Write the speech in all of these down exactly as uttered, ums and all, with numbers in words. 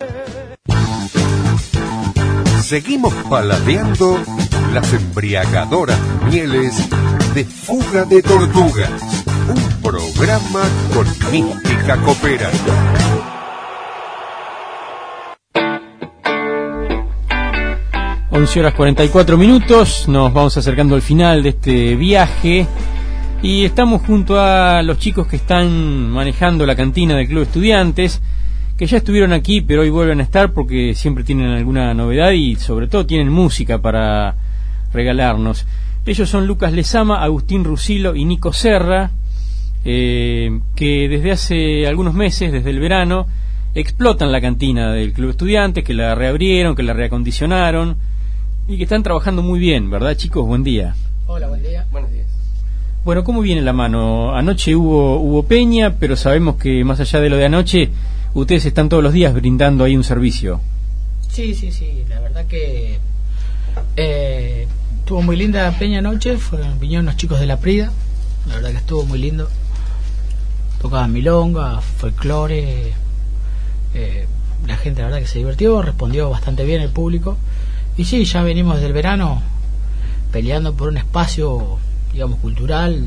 Seguimos paladeando las embriagadoras mieles de Fuga de Tortugas, un programa con mística copera. once horas cuarenta y cuatro minutos, nos vamos acercando al final de este viaje y estamos junto a los chicos que están manejando la cantina del Club Estudiantes, que ya estuvieron aquí pero hoy vuelven a estar porque siempre tienen alguna novedad y sobre todo tienen música para regalarnos. Ellos son Lucas Lezama, Agustín Rusilo y Nico Serra, eh, que desde hace algunos meses, desde el verano, explotan la cantina del Club Estudiantes, que la reabrieron, que la reacondicionaron y que están trabajando muy bien, ¿verdad, chicos? Buen día. Hola, buen día. Buenos días. Bueno, ¿cómo viene la mano? Anoche hubo, hubo peña, pero sabemos que más allá de lo de anoche, ustedes están todos los días brindando ahí un servicio. Sí, sí, sí, la verdad que eh, estuvo muy linda la peña anoche, fueron, vinieron los chicos de La Prida, la verdad que estuvo muy lindo. Tocaban milonga, folclore, eh, la gente la verdad que se divirtió, respondió bastante bien el público. Y sí, ya venimos desde el verano peleando por un espacio, digamos, cultural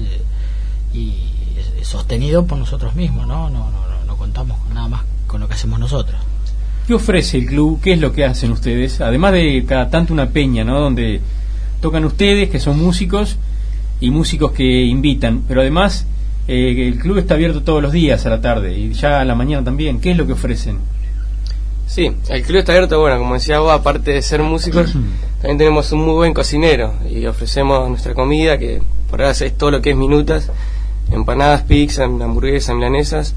y sostenido por nosotros mismos, ¿no? No, no, no, no contamos con nada más con lo que hacemos nosotros. ¿Qué ofrece el club? ¿Qué es lo que hacen ustedes? Además de cada tanto una peña, ¿no? Donde tocan ustedes, que son músicos, y músicos que invitan, pero además eh, el club está abierto todos los días a la tarde y ya a la mañana también. ¿Qué es lo que ofrecen? Sí, el club está abierto, bueno, como decía vos, aparte de ser músicos, también tenemos un muy buen cocinero y ofrecemos nuestra comida, que por ahora es todo lo que es minutas, empanadas, pizza, hamburguesas, milanesas,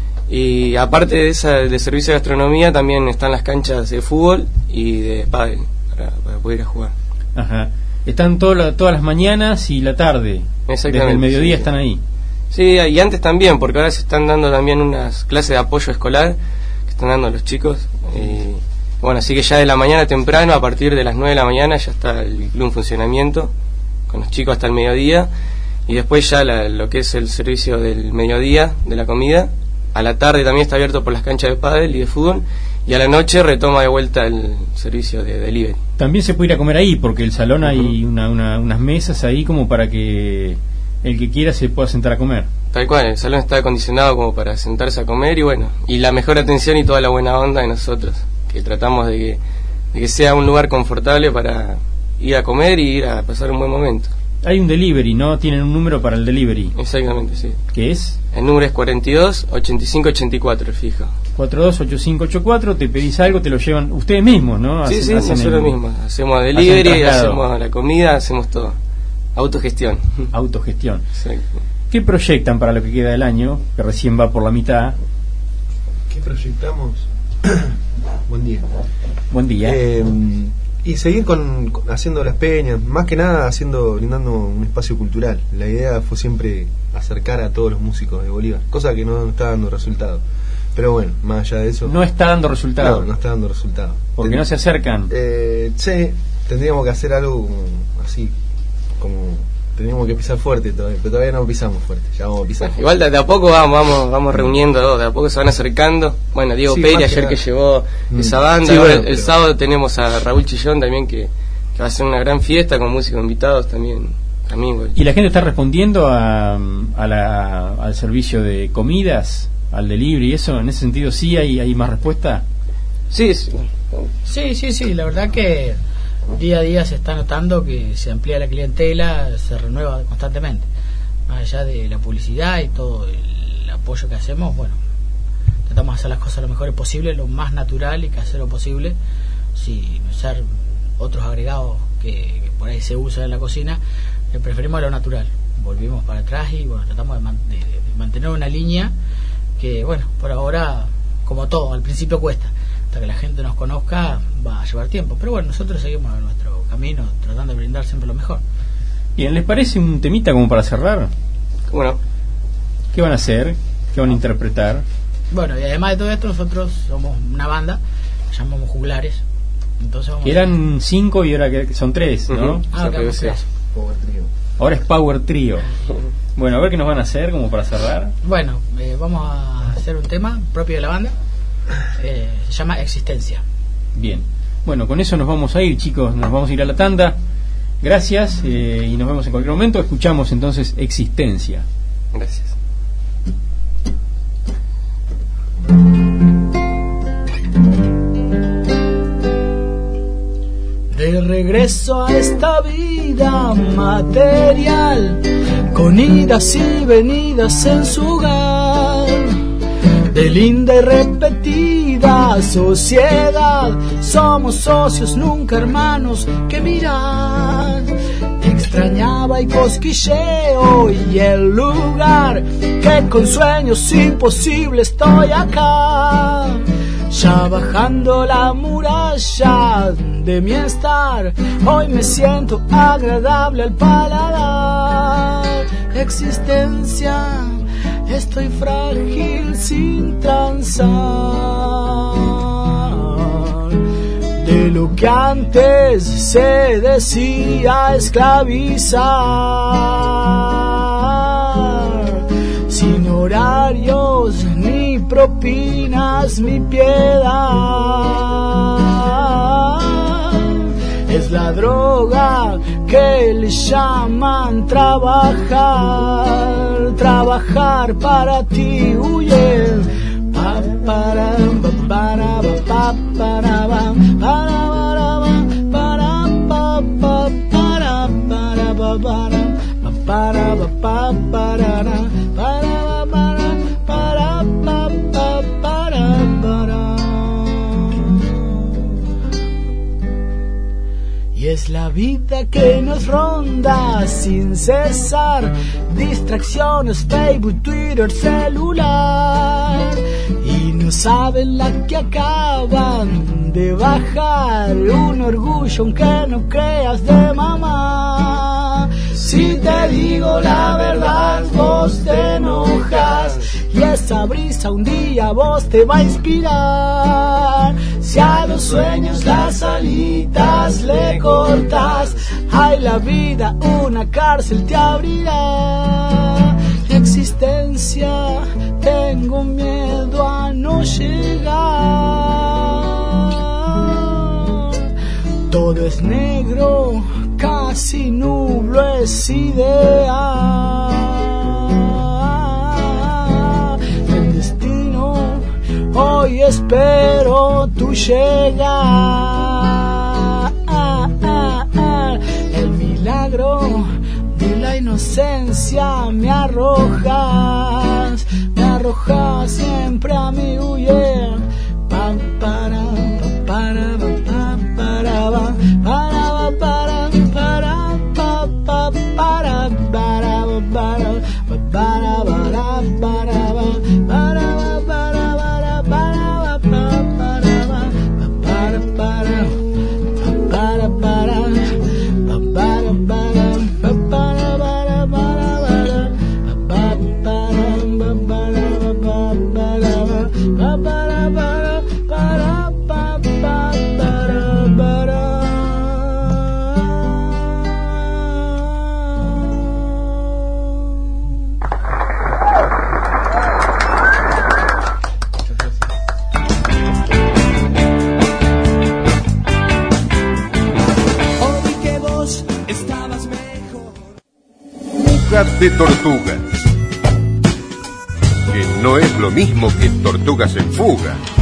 y aparte de esa de servicio de gastronomía también están las canchas de fútbol y de pádel para, para poder ir a jugar. Ajá. Están todo la, todas las mañanas y la tarde. Exactamente. Desde el mediodía sí, están ahí. Sí, y antes también, porque ahora se están dando también unas clases de apoyo escolar que están dando los chicos. Y bueno, así que ya de la mañana temprano, a partir de las nueve de la mañana, ya está el club en funcionamiento, con los chicos hasta el mediodía. Y después ya la, lo que es el servicio del mediodía, de la comida. A la tarde también está abierto por las canchas de pádel y de fútbol. Y a la noche retoma de vuelta el servicio de delivery. También se puede ir a comer ahí, porque el salón uh-huh. hay una, una, unas mesas ahí como para que el que quiera se pueda sentar a comer. Tal cual, el salón está acondicionado como para sentarse a comer y bueno, y la mejor atención y toda la buena onda de nosotros, que tratamos de que, de que sea un lugar confortable para ir a comer y ir a pasar un buen momento. Hay un delivery, ¿no? Tienen un número para el delivery. Exactamente, sí. ¿Qué es? El número es cuarenta y dos, ochenta y cinco, ochenta y cuatro, fijo. cuarenta y dos, ochenta y cinco, ochenta y cuatro, te pedís algo, te lo llevan ustedes mismos, ¿no? Sí, hacen, sí, hacen nosotros el, mismos. Hacemos delivery, hacemos la comida, hacemos todo. Autogestión. Autogestión. Exacto. ¿Qué proyectan para lo que queda del año, que recién va por la mitad? ¿Qué proyectamos? Buen día. Buen día. Eh, y seguir con, con haciendo las peñas, más que nada haciendo brindando un espacio cultural. La idea fue siempre acercar a todos los músicos de Bolívar, cosa que no está dando resultado. Pero bueno, más allá de eso... ¿No está dando resultado? No, no está dando resultado. ¿Porque Ten, no se acercan? Eh, sí, tendríamos que hacer algo como, así, como... Teníamos que pisar fuerte todavía, pero todavía no pisamos fuerte, ya vamos a pisar fuerte. Igual de, de a poco vamos vamos vamos reuniendo, de a poco se van acercando. Bueno, Diego sí, Peri ayer que, que llevó mm. esa banda, sí, bueno, el, el sábado tenemos a Raúl Chillón también que, que va a hacer una gran fiesta con músicos invitados también. también bueno. ¿Y la gente está respondiendo a, a la, al servicio de comidas, al delivery y eso? ¿En ese sentido sí hay, hay más respuesta? Sí, sí, sí, sí, sí, la verdad que día a día se está notando que se amplía la clientela, se renueva constantemente. Más allá de la publicidad y todo el apoyo que hacemos, bueno, tratamos de hacer las cosas lo mejor posible, lo más natural y casero posible, sin usar otros agregados que, que por ahí se usan en la cocina. Le preferimos lo natural. Volvimos para atrás y bueno, tratamos de, man de, de mantener una línea que, bueno, por ahora, como todo, al principio cuesta. Hasta que la gente nos conozca va a llevar tiempo, pero bueno, nosotros seguimos nuestro camino tratando de brindar siempre lo mejor. Bien, ¿les parece un temita como para cerrar? Bueno, ¿qué van a hacer? ¿Qué van a interpretar? Bueno, y además de todo esto, nosotros somos una banda, nos llamamos Juglares. Entonces vamos eran a... cinco y ahora que son tres, ¿no? Uh-huh. Ah, okay, okay. Power Trio. Ahora es Power Trio. Bueno, a ver qué nos van a hacer como para cerrar. Bueno, eh, vamos a hacer un tema propio de la banda. eh, se llama Existencia. Bien, bueno, con eso nos vamos a ir, chicos, nos vamos a ir a la tanda. Gracias, eh, y nos vemos en cualquier momento. Escuchamos entonces Existencia. Gracias. De regreso a esta vida material, con idas y venidas en su hogar, de linda y repetida sociedad, somos socios, nunca hermanos, que mirar. Extrañaba y cosquilleo y el lugar, que con sueños imposibles estoy acá. Ya bajando la muralla de mi estar, hoy me siento agradable al paladar. Existencia, estoy frágil sin transar de lo que antes se decía esclavizar. Sin horarios ni propinas, mi piedad es la droga que le llaman trabajar. Trabajar para ti, huye. Pa para pa para pa para pa para pa para para pa para para pa para y es la vida que nos ronda sin cesar, distracciones, Facebook, Twitter, celular, y no saben la que acaban de bajar, un orgullo aunque no creas de mamá. Si te digo la verdad, vos te enojas, y esa brisa un día vos te va a inspirar. Si a los sueños las alitas le cortas, ay, la vida una cárcel te abrirá. Existencia, tengo miedo a no llegar. Todo es negro, casi nublo es ideal. El destino, hoy espero tu llegar. El milagro de la inocencia me arrojas, me arrojas siempre a mi huir. Pa para pa para pa para pa para para para pa pa para para para para para para de tortugas, que no es lo mismo que Tortugas en Fuga.